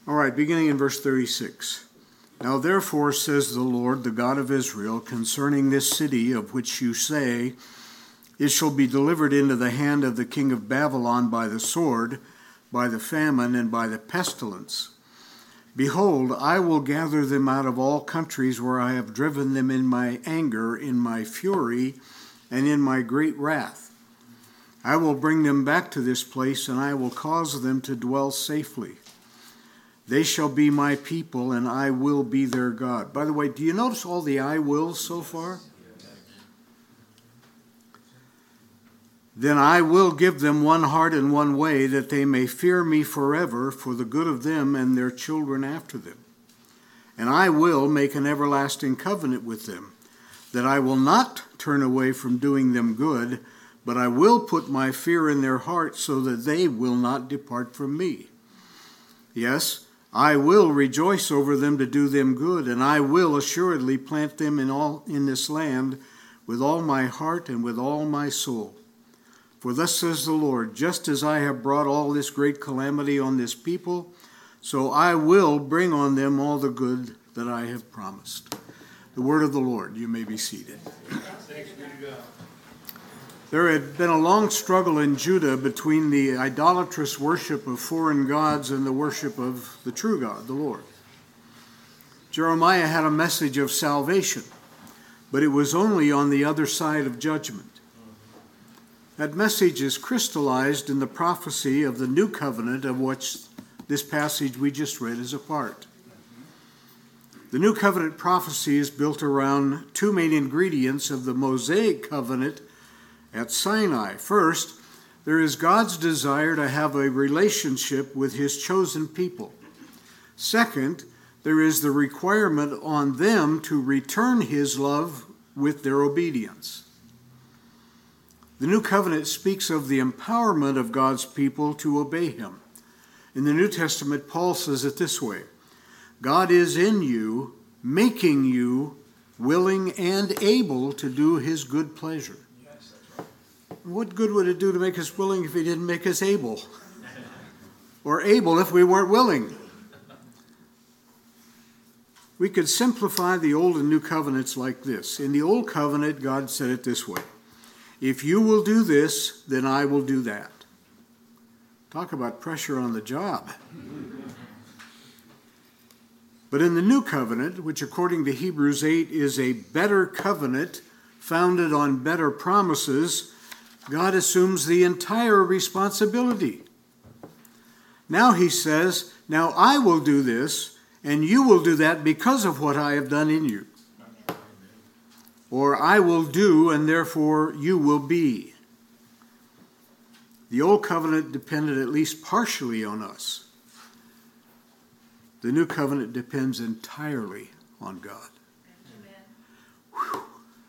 All right, beginning in verse 36. Now therefore, says the Lord, the God of Israel, concerning this city of which you say, it shall be delivered into the hand of the king of Babylon by the sword, by the famine, and by the pestilence. Behold, I will gather them out of all countries where I have driven them in my anger, in my fury, and in my great wrath. I will bring them back to this place, and I will cause them to dwell safely. They shall be my people, and I will be their God. By the way, do you notice all the I wills so far? Then I will give them one heart and one way, that they may fear me forever, for the good of them and their children after them. And I will make an everlasting covenant with them, that I will not turn away from doing them good, but I will put my fear in their hearts, so that they will not depart from me. Yes, I will rejoice over them to do them good, and I will assuredly plant them in this land with all my heart and with all my soul. For thus says the Lord, just as I have brought all this great calamity on this people, so I will bring on them all the good that I have promised. The word of the Lord. You may be seated. Thanks be to God. There had been a long struggle in Judah between the idolatrous worship of foreign gods and the worship of the true God, the Lord. Jeremiah had a message of salvation, but it was only on the other side of judgment. That message is crystallized in the prophecy of the new covenant, of which this passage we just read is a part. The new covenant prophecy is built around two main ingredients of the Mosaic covenant at Sinai. First, there is God's desire to have a relationship with his chosen people. Second, there is the requirement on them to return his love with their obedience. The new covenant speaks of the empowerment of God's people to obey him. In the New Testament, Paul says it this way: God is in you, making you willing and able to do his good pleasure. What good would it do to make us willing if he didn't make us able? Or able if we weren't willing? We could simplify the Old and New Covenants like this. In the Old Covenant, God said it this way: if you will do this, then I will do that. Talk about pressure on the job. But in the New Covenant, which according to Hebrews 8 is a better covenant founded on better promises, God assumes the entire responsibility. Now he says, now I will do this, and you will do that because of what I have done in you. Or I will do, and therefore you will be. The old covenant depended at least partially on us. The new covenant depends entirely on God. Whew.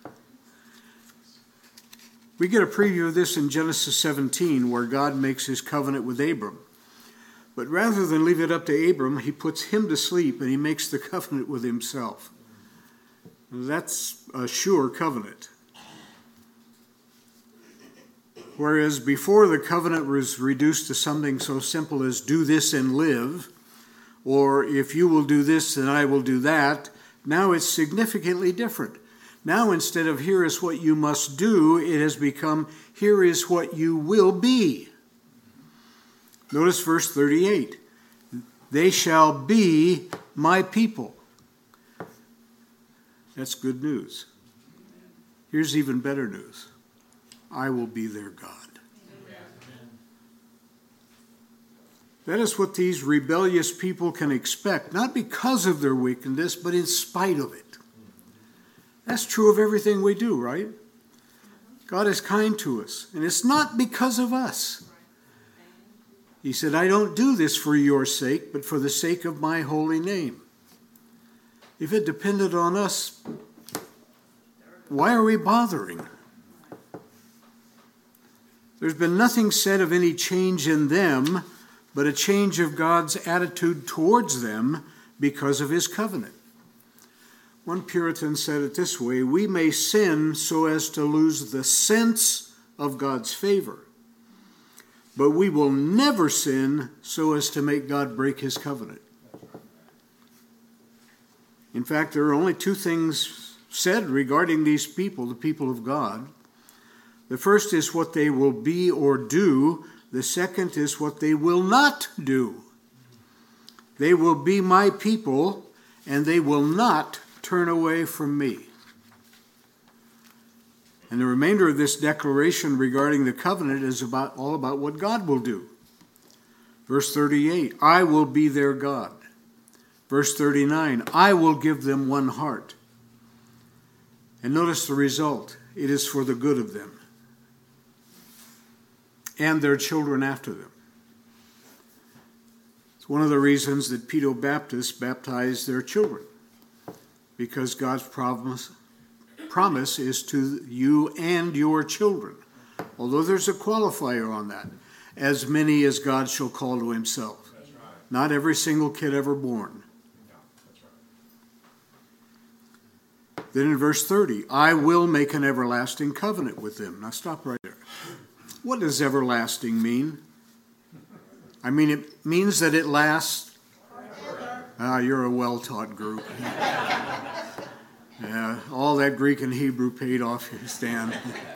We get a preview of this in Genesis 17, where God makes his covenant with Abram. But rather than leave it up to Abram, he puts him to sleep and he makes the covenant with himself. That's a sure covenant. Whereas before, the covenant was reduced to something so simple as do this and live, or if you will do this, then I will do that, now it's significantly different. Now, instead of here is what you must do, it has become here is what you will be. Notice verse 38. They shall be my people. That's good news. Here's even better news. I will be their God. That is what these rebellious people can expect, not because of their wickedness, but in spite of it. That's true of everything we do, right? God is kind to us, and it's not because of us. He said, I don't do this for your sake, but for the sake of my holy name. If it depended on us, why are we bothering? There's been nothing said of any change in them, but a change of God's attitude towards them because of his covenant. One Puritan said it this way: we may sin so as to lose the sense of God's favor, but we will never sin so as to make God break his covenant. In fact, there are only two things said regarding these people, the people of God. The first is what they will be or do. The second is what they will not do. They will be my people, and they will not turn away from me. And the remainder of this declaration regarding the covenant is all about what God will do. Verse 38, I will be their God. Verse 39, I will give them one heart. And notice the result. It is for the good of them and their children after them. It's one of the reasons that Pedo-Baptists baptize their children, because God's promise is to you and your children, although there's a qualifier on that, as many as God shall call to himself. That's right. Not every single kid ever born. No, that's right. Then in verse 30, I will make an everlasting covenant with them. Now stop right there. What does everlasting mean? I mean, it means that it lasts. You're a well-taught group. Yeah, all that Greek and Hebrew paid off, Stan.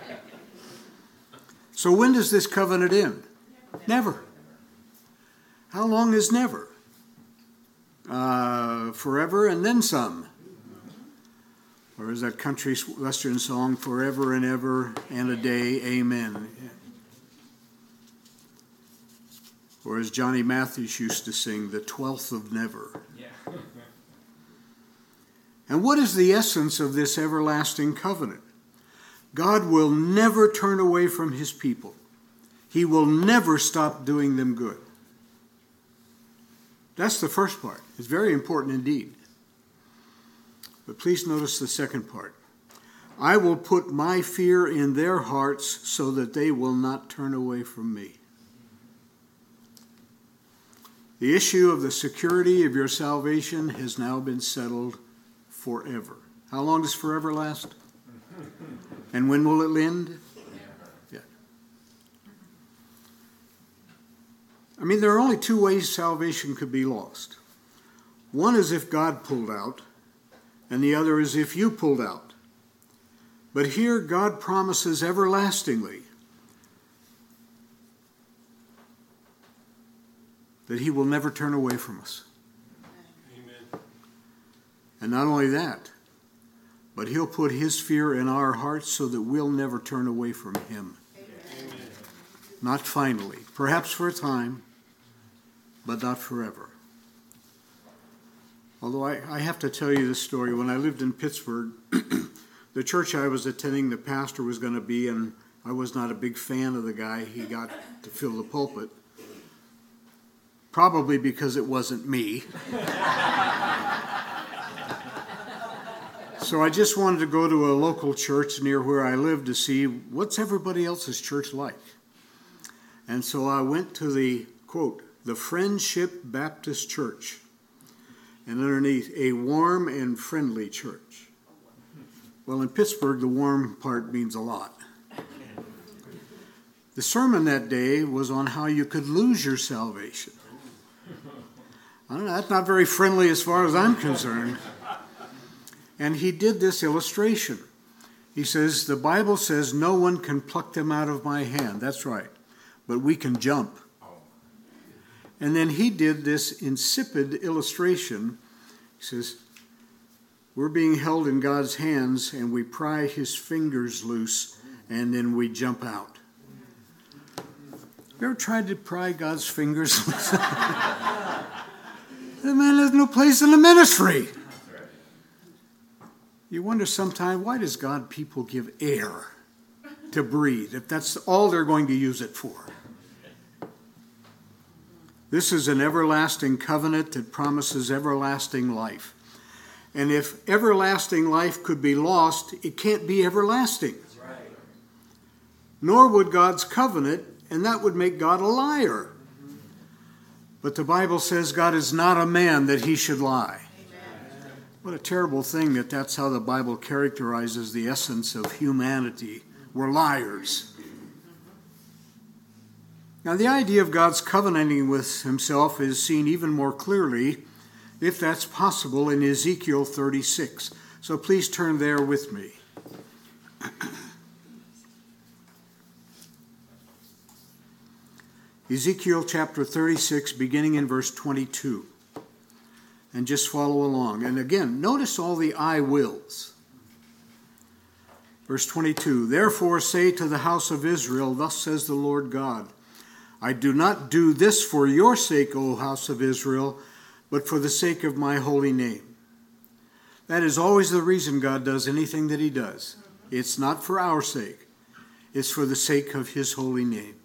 So when does this covenant end? Never. How long is never? Forever and then some. Or is that country western song, forever and ever and a day, amen. Or as Johnny Mathis used to sing, the 12th of never. Yeah. And what is the essence of this everlasting covenant? God will never turn away from his people. He will never stop doing them good. That's the first part. It's very important indeed. But please notice the second part. I will put my fear in their hearts so that they will not turn away from me. The issue of the security of your salvation has now been settled forever. How long does forever last? And when will it end? Yeah. I mean, there are only two ways salvation could be lost. One is if God pulled out, and the other is if you pulled out. But here God promises everlastingly that he will never turn away from us. Amen. And not only that, but he'll put his fear in our hearts so that we'll never turn away from him. Amen. Not finally. Perhaps for a time, but not forever. Although I have to tell you this story. When I lived in Pittsburgh, the church I was attending, the pastor was going to be, and I was not a big fan of the guy he got to fill the pulpit. Probably because it wasn't me. So I just wanted to go to a local church near where I lived to see what's everybody else's church like. And so I went to the, quote, the Friendship Baptist Church, and underneath, a warm and friendly church. Well, in Pittsburgh, the warm part means a lot. The sermon that day was on how you could lose your salvation. I don't know, that's not very friendly as far as I'm concerned. And he did this illustration. He says, the Bible says no one can pluck them out of my hand. That's right. But we can jump. And then he did this insipid illustration. He says, we're being held in God's hands and we pry his fingers loose and then we jump out. You ever tried to pry God's fingers loose? Man, there's no place in the ministry. You wonder sometimes, why does God people give air to breathe if that's all they're going to use it for? This is an everlasting covenant that promises everlasting life. And if everlasting life could be lost, it can't be everlasting. Right. Nor would God's covenant, and that would make God a liar. But the Bible says God is not a man that he should lie. Amen. What a terrible thing that that's how the Bible characterizes the essence of humanity. We're liars. Now, the idea of God's covenanting with himself is seen even more clearly if that's possible, in Ezekiel 36. So please turn there with me. Ezekiel chapter 36, beginning in verse 22. And just follow along. And again, notice all the I wills. Verse 22, therefore say to the house of Israel, thus says the Lord God, I do not do this for your sake, O house of Israel, but for the sake of my holy name. That is always the reason God does anything that he does. It's not for our sake. It's for the sake of his holy name,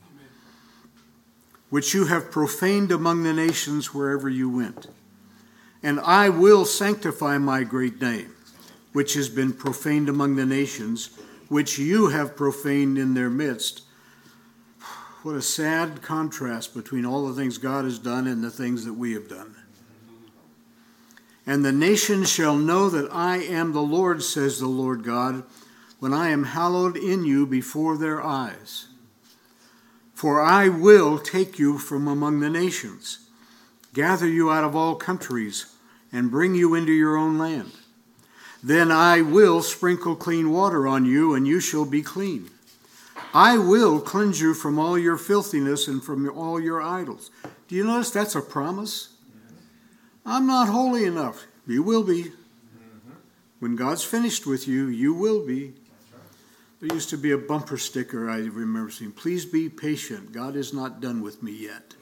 which you have profaned among the nations wherever you went. And I will sanctify my great name, which has been profaned among the nations, which you have profaned in their midst. What a sad contrast between all the things God has done and the things that we have done. And the nations shall know that I am the Lord, says the Lord God, when I am hallowed in you before their eyes. For I will take you from among the nations, gather you out of all countries, and bring you into your own land. Then I will sprinkle clean water on you, and you shall be clean. I will cleanse you from all your filthiness and from all your idols. Do you notice that's a promise? I'm not holy enough. You will be. When God's finished with you, you will be. There used to be a bumper sticker I remember seeing. Please be patient. God is not done with me yet.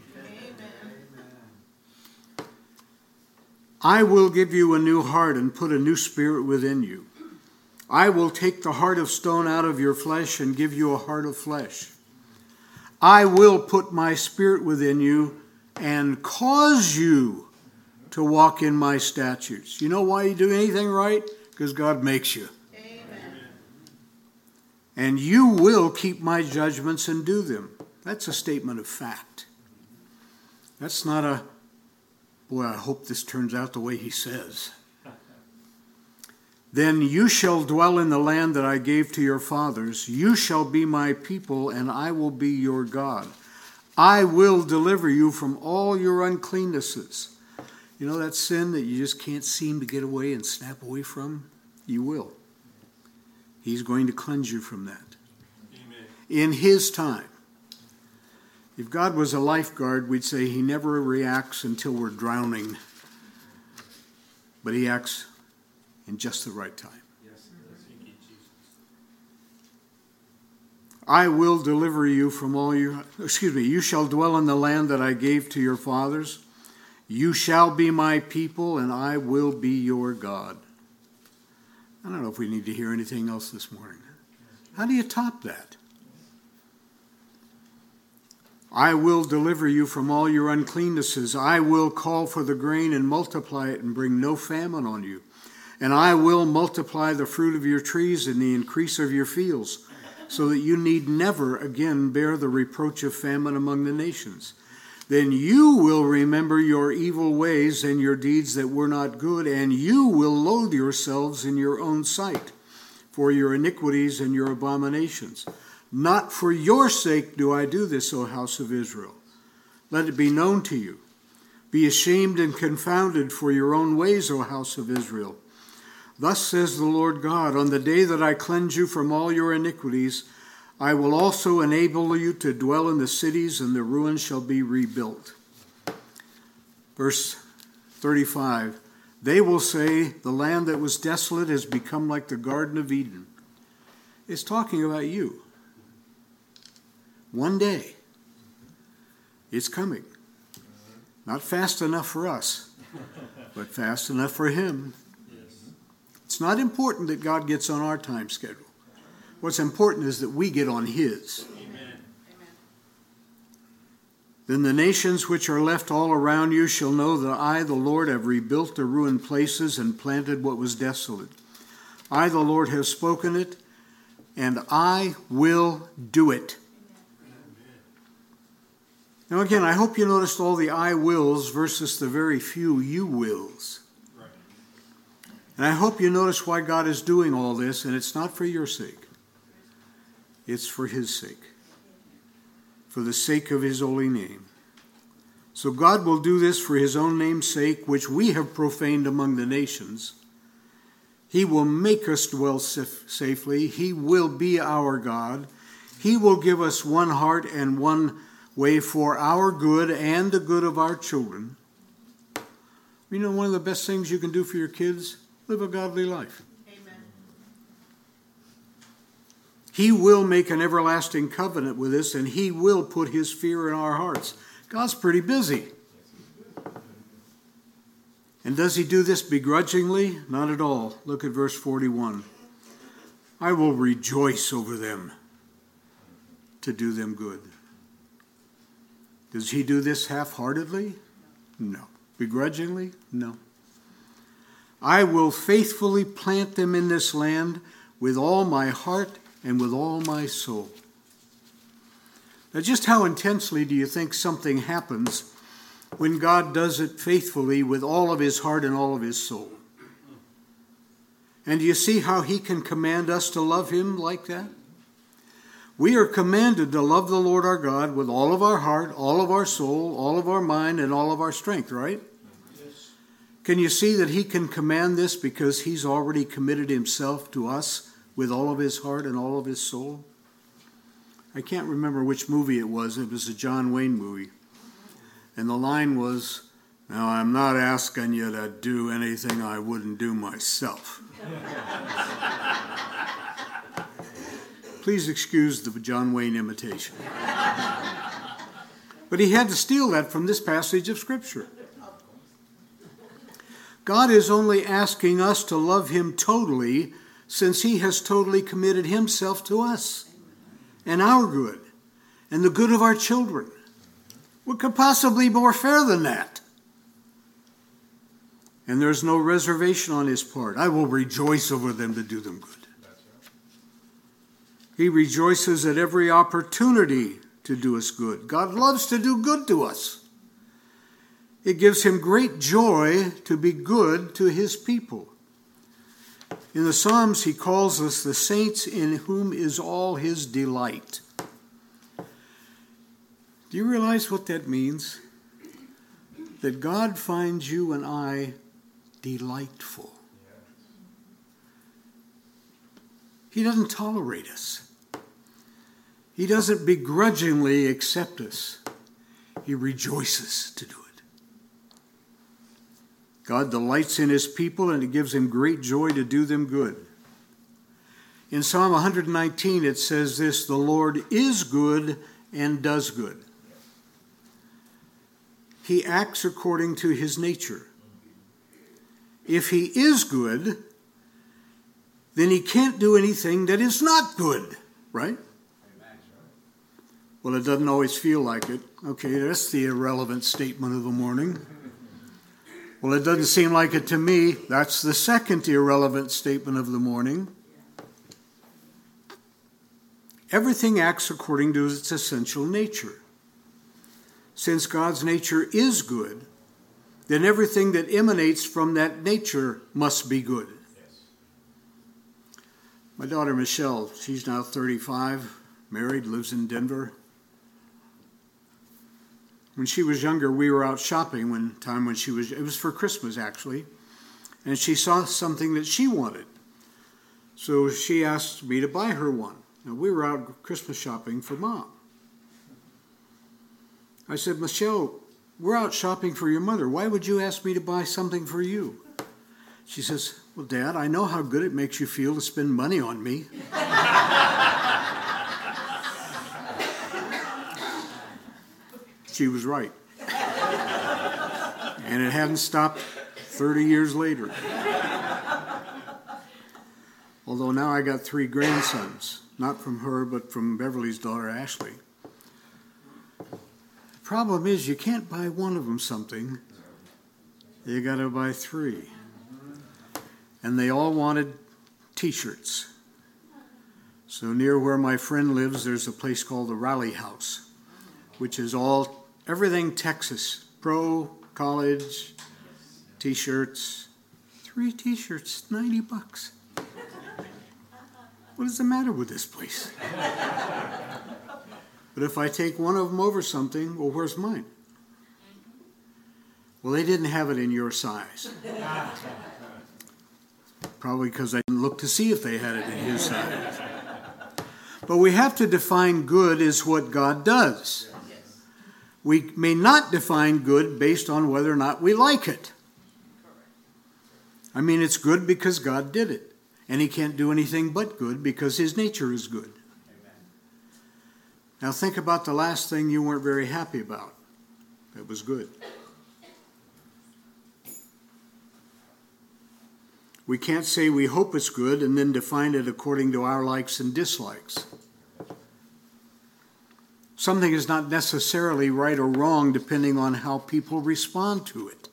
I will give you a new heart and put a new spirit within you. I will take the heart of stone out of your flesh and give you a heart of flesh. I will put my spirit within you and cause you to walk in my statutes. You know why you do anything right? Because God makes you. Amen. And you will keep my judgments and do them. That's a statement of fact. That's not a, boy, I hope this turns out the way he says. Then you shall dwell in the land that I gave to your fathers. You shall be my people, and I will be your God. I will deliver you from all your uncleannesses. You know that sin that you just can't seem to get away and snap away from? You will. He's going to cleanse you from that. Amen. In his time. If God was a lifeguard, we'd say he never reacts until we're drowning. But he acts in just the right time. Yes. Thank you, Jesus. I will deliver you from all your... you shall dwell in the land that I gave to your fathers. You shall be my people, and I will be your God. I don't know if we need to hear anything else this morning. How do you top that? I will deliver you from all your uncleannesses. I will call for the grain and multiply it and bring no famine on you. And I will multiply the fruit of your trees and the increase of your fields, so that you need never again bear the reproach of famine among the nations. Then you will remember your evil ways and your deeds that were not good, and you will loathe yourselves in your own sight for your iniquities and your abominations. Not for your sake do I do this, O house of Israel. Let it be known to you. Be ashamed and confounded for your own ways, O house of Israel. Thus says the Lord God, on the day that I cleanse you from all your iniquities, I will also enable you to dwell in the cities, and the ruins shall be rebuilt. Verse 35, they will say, the land that was desolate has become like the Garden of Eden. It's talking about you. One day, it's coming. Not fast enough for us, but fast enough for him. It's not important that God gets on our time schedule. What's important is that we get on his. Amen. Then the nations which are left all around you shall know that I, the Lord, have rebuilt the ruined places and planted what was desolate. I, the Lord, have spoken it, and I will do it. Now again, I hope you noticed all the I wills versus the very few you wills. Right. And I hope you notice why God is doing all this, and it's not for your sake. It's for his sake. For the sake of his holy name. So God will do this for his own name's sake, which we have profaned among the nations. He will make us dwell safely. He will be our God. He will give us one heart and one way for our good and the good of our children. You know, one of the best things you can do for your kids, live a godly life. Amen. He will make an everlasting covenant with us, and he will put his fear in our hearts. God's pretty busy. And does he do this begrudgingly? Not at all. Look at verse 41. I will rejoice over them to do them good. Does he do this half-heartedly? No. Begrudgingly? No. I will faithfully plant them in this land with all my heart and with all my soul. Now, just how intensely do you think something happens when God does it faithfully with all of his heart and all of his soul? And do you see how he can command us to love him like that? We are commanded to love the Lord our God with all of our heart, all of our soul, all of our mind, and all of our strength, right? Yes. Can you see that he can command this because he's already committed himself to us with all of his heart and all of his soul? I can't remember which movie it was. It was a John Wayne movie. And the line was, "Now, I'm not asking you to do anything I wouldn't do myself." Please excuse the John Wayne imitation. But he had to steal that from this passage of Scripture. God is only asking us to love him totally, since he has totally committed himself to us and our good and the good of our children. What could possibly be more fair than that? And there's no reservation on his part. I will rejoice over them to do them good. He rejoices at every opportunity to do us good. God loves to do good to us. It gives him great joy to be good to his people. In the Psalms, he calls us the saints in whom is all his delight. Do you realize what that means? That God finds you and I delightful. He doesn't tolerate us. He doesn't begrudgingly accept us. He rejoices to do it. God delights in his people, and it gives him great joy to do them good. In Psalm 119, it says this, "The Lord is good and does good." He acts according to his nature. If he is good, then he can't do anything that is not good, right? Well, it doesn't always feel like it. Okay, that's the irrelevant statement of the morning. Well, it doesn't seem like it to me. That's the second irrelevant statement of the morning. Everything acts according to its essential nature. Since God's nature is good, then everything that emanates from that nature must be good. My daughter Michelle, she's now 35, married, lives in Denver. When she was younger, we were out shopping it was for Christmas actually, and she saw something that she wanted. So she asked me to buy her one. Now, we were out Christmas shopping for Mom. I said, "Michelle, we're out shopping for your mother. Why would you ask me to buy something for you?" She says, "Well, Dad, I know how good it makes you feel to spend money on me." She was right. And it hadn't stopped 30 years later. Although now I got 3 grandsons, not from her, but from Beverly's daughter, Ashley. The problem is you can't buy one of them something. You got to buy 3. And they all wanted T-shirts. So near where my friend lives, there's a place called the Raleigh House, which is everything Texas, pro, college, T-shirts. 3 T-shirts, $90. What is the matter with this place? But if I take one of them over something, well, where's mine? Well, they didn't have it in your size. Probably because they didn't look to see if they had it in his size. But we have to define good as what God does. We may not define good based on whether or not we like it. I mean, it's good because God did it. And he can't do anything but good because his nature is good. Now think about the last thing you weren't very happy about. That was good. We can't say we hope it's good and then define it according to our likes and dislikes. Something is not necessarily right or wrong depending on how people respond to it.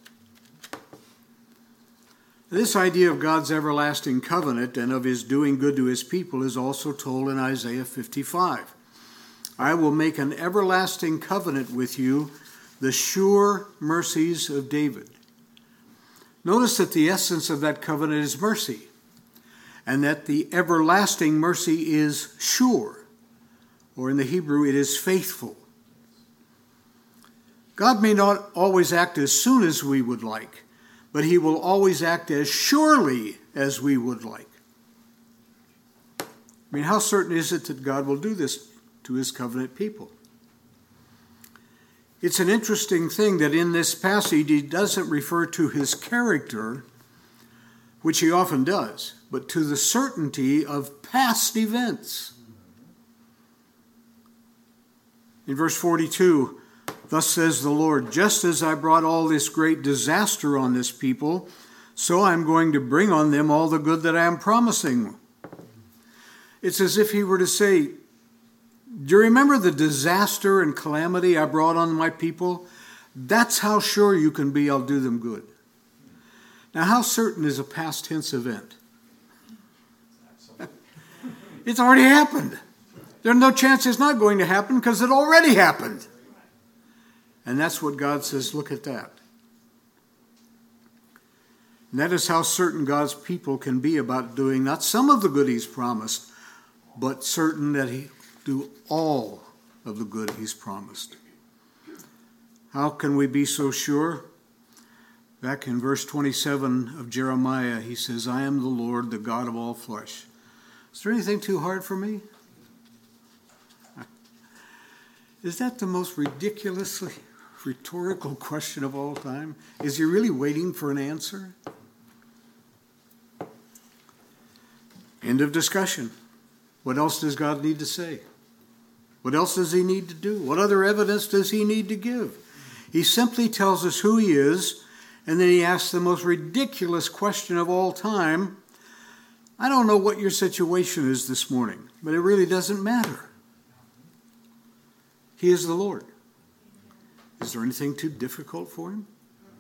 This idea of God's everlasting covenant and of his doing good to his people is also told in Isaiah 55. I will make an everlasting covenant with you, the sure mercies of David. Notice that the essence of that covenant is mercy, and that the everlasting mercy is sure, or in the Hebrew it is faithful. God may not always act as soon as we would like, but he will always act as surely as we would like. I mean, how certain is it that God will do this to his covenant people? It's an interesting thing that in this passage he doesn't refer to his character, which he often does, but to the certainty of past events. In verse 42, thus says the Lord, just as I brought all this great disaster on this people, so I'm going to bring on them all the good that I am promising. It's as if he were to say, do you remember the disaster and calamity I brought on my people? That's how sure you can be I'll do them good. Now, how certain is a past tense event? It's already happened. There's no chance it's not going to happen because it already happened. And that's what God says, look at that. And that is how certain God's people can be about doing not some of the good he's promised, but certain that he do all of the good he's promised. How can we be so sure? Back in verse 27 of Jeremiah, he says, I am the Lord, the God of all flesh. Is there anything too hard for me? Is that the most ridiculously rhetorical question of all time? Is he really waiting for an answer? End of discussion. What else does God need to say? What else does he need to do? What other evidence does he need to give? He simply tells us who he is, and then he asks the most ridiculous question of all time. I don't know what your situation is this morning, but it really doesn't matter. He is the Lord. Is there anything too difficult for him?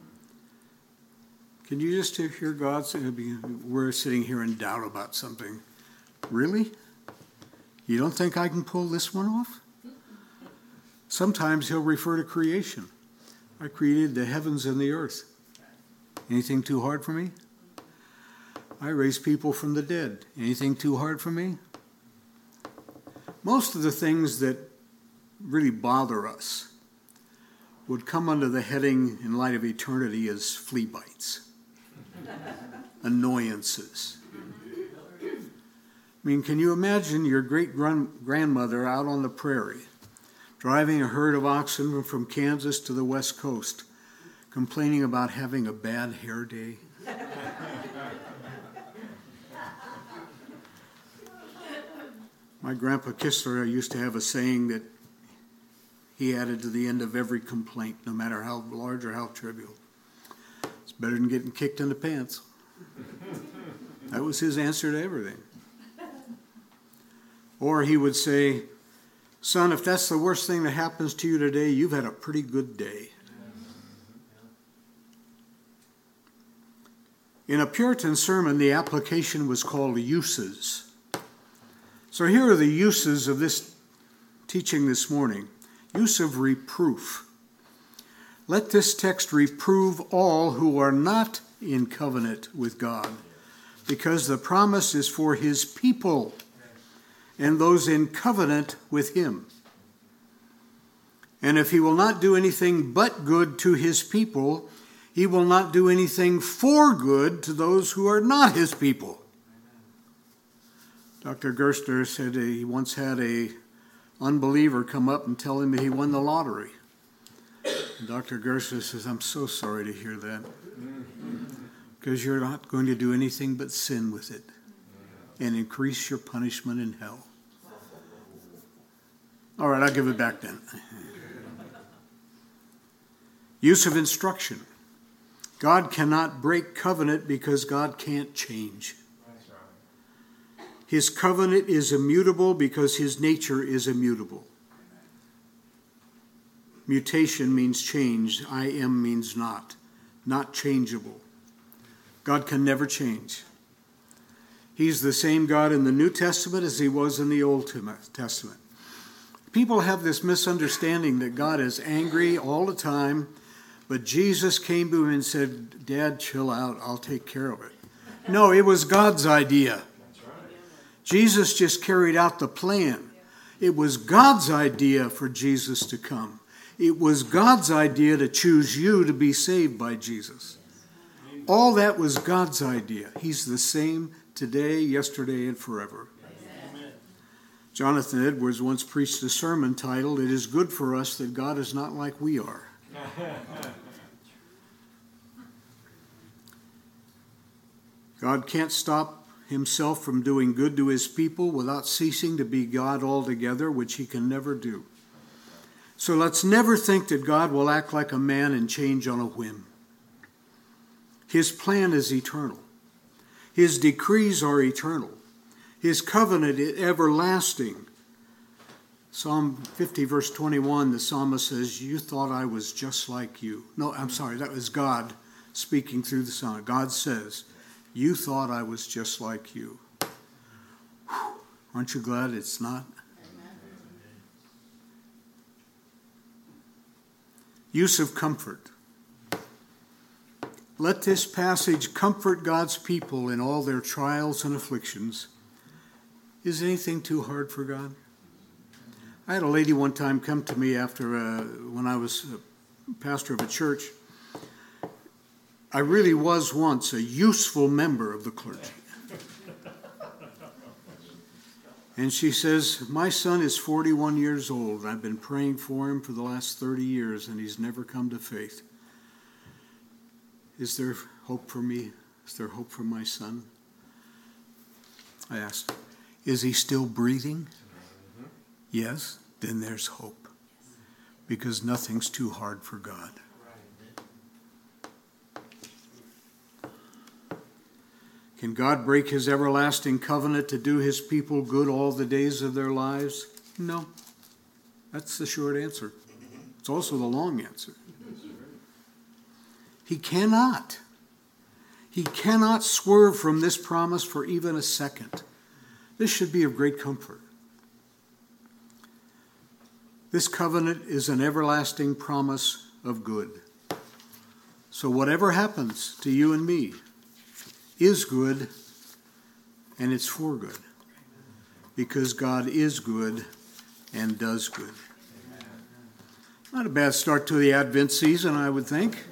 Can you just hear God say, we're sitting here in doubt about something. Really? You don't think I can pull this one off? Sometimes he'll refer to creation. I created the heavens and the earth. Anything too hard for me? I raise people from the dead. Anything too hard for me? Most of the things that really bother us would come under the heading in light of eternity as flea bites, annoyances. I mean, can you imagine your great-grandmother out on the prairie, driving a herd of oxen from Kansas to the West Coast, complaining about having a bad hair day? My grandpa Kistler used to have a saying that he added to the end of every complaint, no matter how large or how trivial. It's better than getting kicked in the pants. That was his answer to everything. Or he would say, son, if that's the worst thing that happens to you today, you've had a pretty good day. In a Puritan sermon, the application was called uses. So here are the uses of this teaching this morning. Use of reproof. Let this text reprove all who are not in covenant with God, because the promise is for his people and those in covenant with him. And if he will not do anything but good to his people, He will not do anything for good to those who are not his people. Dr. Gerstner said he once had an unbeliever come up and tell him that he won the lottery. And Dr. Gerstner says, I'm so sorry to hear that, because you're not going to do anything but sin with it and increase your punishment in hell. All right, I'll give it back then. Use of instruction. God cannot break covenant because God can't change. His covenant is immutable because his nature is immutable. Mutation means change. I am means not changeable. God can never change. He's the same God in the New Testament as he was in the Old Testament. People have this misunderstanding that God is angry all the time, but Jesus came to him and said, Dad, chill out, I'll take care of it. No, it was God's idea. Jesus just carried out the plan. It was God's idea for Jesus to come. It was God's idea to choose you to be saved by Jesus. All that was God's idea. He's the same today, yesterday, and forever. Amen. Jonathan Edwards once preached a sermon titled, It is Good for Us That God is Not Like We Are. God can't stop himself from doing good to his people without ceasing to be God altogether, which he can never do. So let's never think that God will act like a man and change on a whim. His plan is eternal. His decrees are eternal. His covenant is everlasting. Psalm 50, verse 21, the psalmist says, You thought I was just like you. No, I'm sorry, that was God speaking through the psalm. God says, You thought I was just like you. Whew. Aren't you glad it's not? Amen. Use of comfort. Let this passage comfort God's people in all their trials and afflictions. Is anything too hard for God? I had a lady one time come to me after when I was a pastor of a church. I really was once a useful member of the clergy. And she says, my son is 41 years old. I've been praying for him for the last 30 years, and he's never come to faith. Is there hope for me? Is there hope for my son? I asked, is he still breathing? Yes, then there's hope. Because nothing's too hard for God. Can God break his everlasting covenant to do his people good all the days of their lives? No. That's the short answer. It's also the long answer. He cannot. He cannot swerve from this promise for even a second. This should be of great comfort. This covenant is an everlasting promise of good. So whatever happens to you and me is good, and it's for good. Because God is good and does good. Not a bad start to the Advent season, I would think.